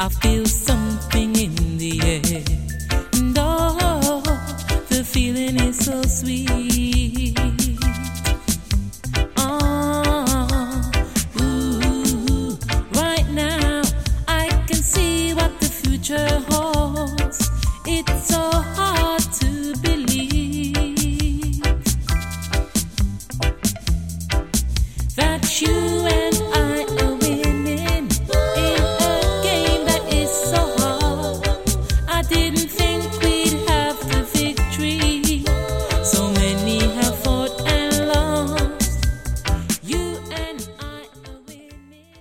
I feel something in the air. And oh, the feeling is so sweet.